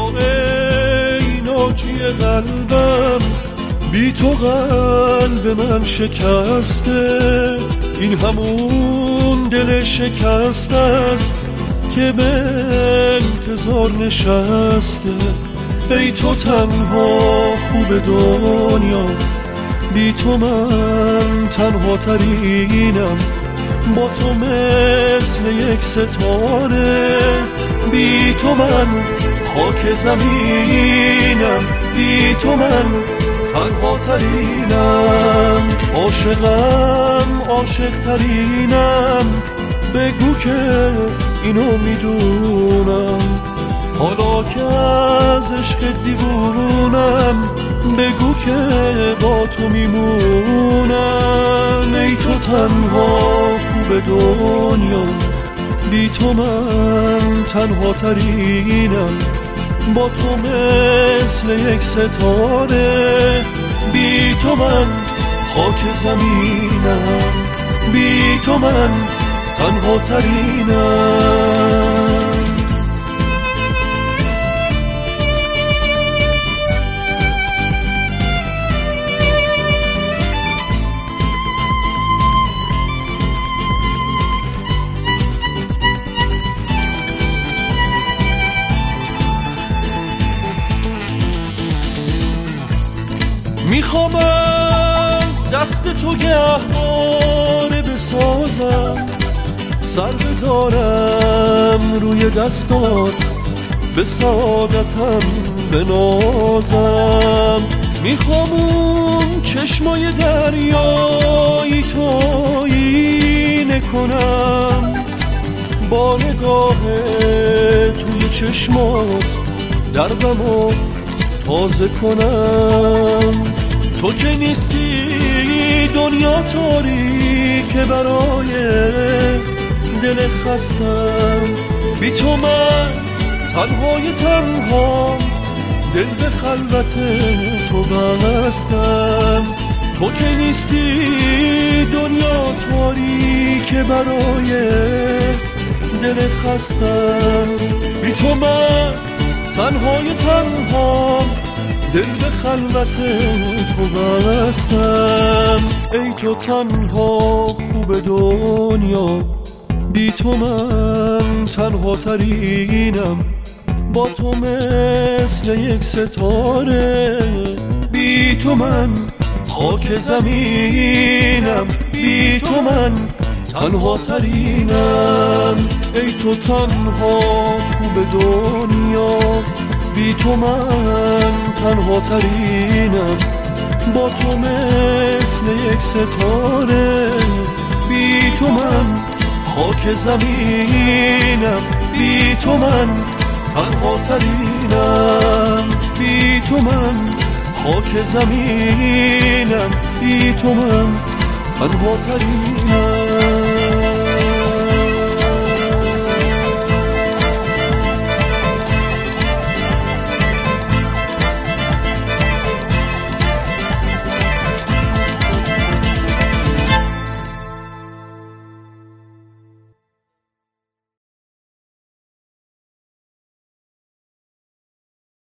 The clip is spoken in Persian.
ای ناجی قلبم، بی تو قلب من شکسته. این همون دل شکست است که به انتظار نشسته. ای تو تنها خوب دنیا، بی تو من تنها ترینم. با تو مثل یک ستاره، بی تو من خاک زمینم. بی تو من تنها ترینم. عاشقم عاشق ترینم، بگو که اینو میدونم. حالا که از عشق دیوونم، بگو که با تو میمونم. ای تو تنها خوب دنیا، بی تو من تنها ترینم. با تو مثل یک ستاره، بی تو من خاک زمینم. بی تو من تنها ترینم. میخوام از دست تو گهواره بسازم، سر بذارم روی دستات، به سعادتم بنازم. میخوام اون چشمای دریایی تو آینه کنم، با نگاه توی چشمات دردمو تازه کنم. تو که نیستی دنیا تاریکه برای دل خستم. بی تو من تنهای تنها، دل به خلوت تو بستم. تو که نیستی دنیا تاریکه برای دل خستم. بی تو من تنهای تنها، دل به خلوت تو بستم. ای تو تنها خوب دنیا، بی تو من تنها ترینم. با تو مثل یک ستاره، بی تو من خاک زمینم. بی تو من تنها ترینم. ای تو تنها خوب دنیا، بی تو من تنها ترینم. با تو مثل یک ستاره، بی تو من خاک زمینم. بی تو من تنها ترینم. بی تو من خاک زمینم. بی تو من تنها ترینم.